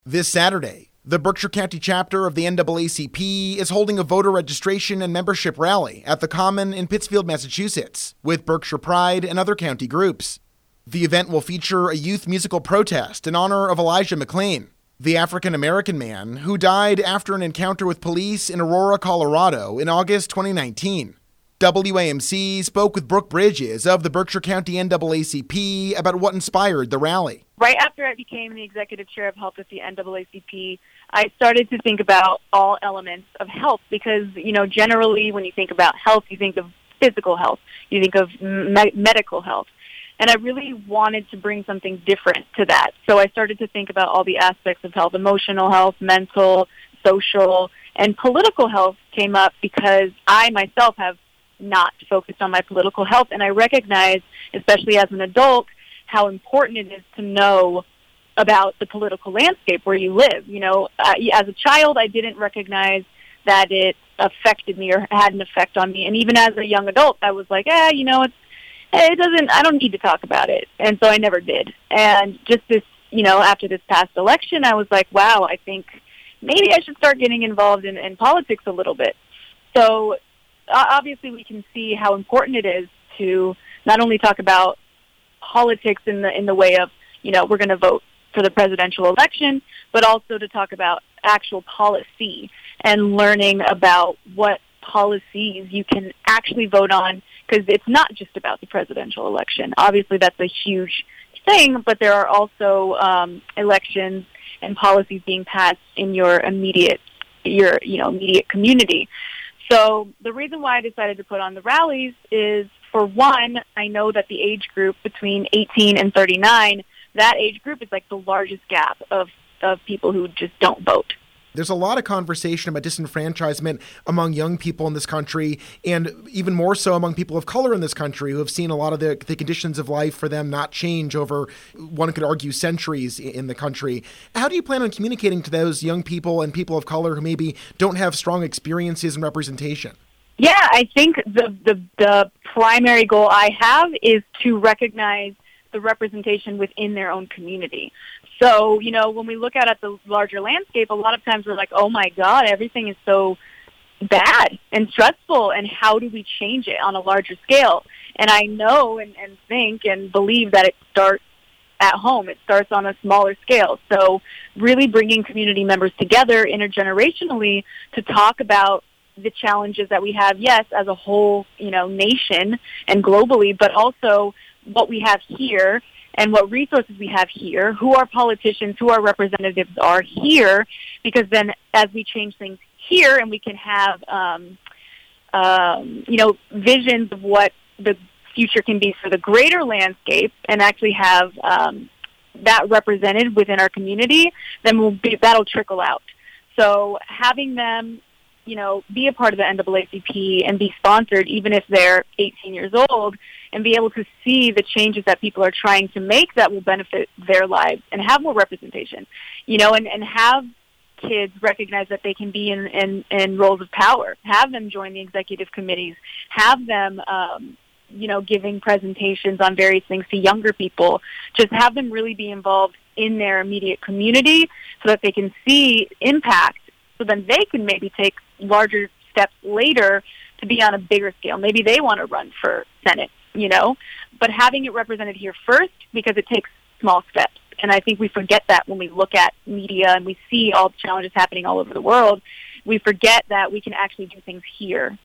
This Saturday, the Berkshire County chapter of the NAACP is holding a voter registration and membership rally at the Common in Pittsfield, Massachusetts, with Berkshire Pride and other county groups. The event will feature a youth musical protest in honor of Elijah McClain, the African-American man who died after an encounter with police in Aurora, Colorado in August 2019. WAMC spoke with Brooke Bridges of the Berkshire County NAACP about what inspired the rally. Right after I became the executive chair of health at the NAACP, I started to think about all elements of health because, generally when you think about health, you think of physical health, you think of medical health. And I really wanted to bring something different to that. So I started to think about all the aspects of health: emotional health, mental, social, and political health came up because I myself have not focused on my political health. And I recognize, especially as an adult, how important it is to know about the political landscape where you live. As a child, I didn't recognize that it affected me or had an effect on me. And even as a young adult, I was like, it doesn't, I don't need to talk about it. And so I never did. And just this, after this past election, I was like, wow, I think maybe I should start getting involved in politics a little bit. So obviously we can see how important it is to not only talk about politics in the way of, we're going to vote for the presidential election, but also to talk about actual policy and learning about what policies you can actually vote on, because it's not just about the presidential election. Obviously, that's a huge thing, but there are also elections and policies being passed in your immediate community. So the reason why I decided to put on the rallies is, for one, I know that the age group between 18 and 39, that age group is like the largest gap of people who just don't vote. There's a lot of conversation about disenfranchisement among young people in this country, and even more so among people of color in this country who have seen a lot of the conditions of life for them not change over, one could argue, centuries in the country. How do you plan on communicating to those young people and people of color who maybe don't have strong experiences and representation? Yeah, I think the primary goal I have is to recognize the representation within their own community. So, when we look at the larger landscape, a lot of times we're like, oh my God, everything is so bad and stressful, and how do we change it on a larger scale? And I know and think and believe that it starts at home. It starts on a smaller scale. So really bringing community members together intergenerationally to talk about the challenges that we have, yes, as a whole, nation and globally, but also what we have here and what resources we have here, who our politicians, who our representatives are here, because then as we change things here and we can have, visions of what the future can be for the greater landscape and actually have that represented within our community, then that'll trickle out. So having them be a part of the NAACP and be sponsored, even if they're 18 years old, and be able to see the changes that people are trying to make that will benefit their lives and have more representation, and have kids recognize that they can be in roles of power, have them join the executive committees, have them, giving presentations on various things to younger people, just have them really be involved in their immediate community so that they can see impact, so then they can maybe take larger steps later to be on a bigger scale. Maybe they want to run for Senate, but having it represented here first, because it takes small steps. And I think we forget that when we look at media and we see all the challenges happening all over the world. We forget that we can actually do things here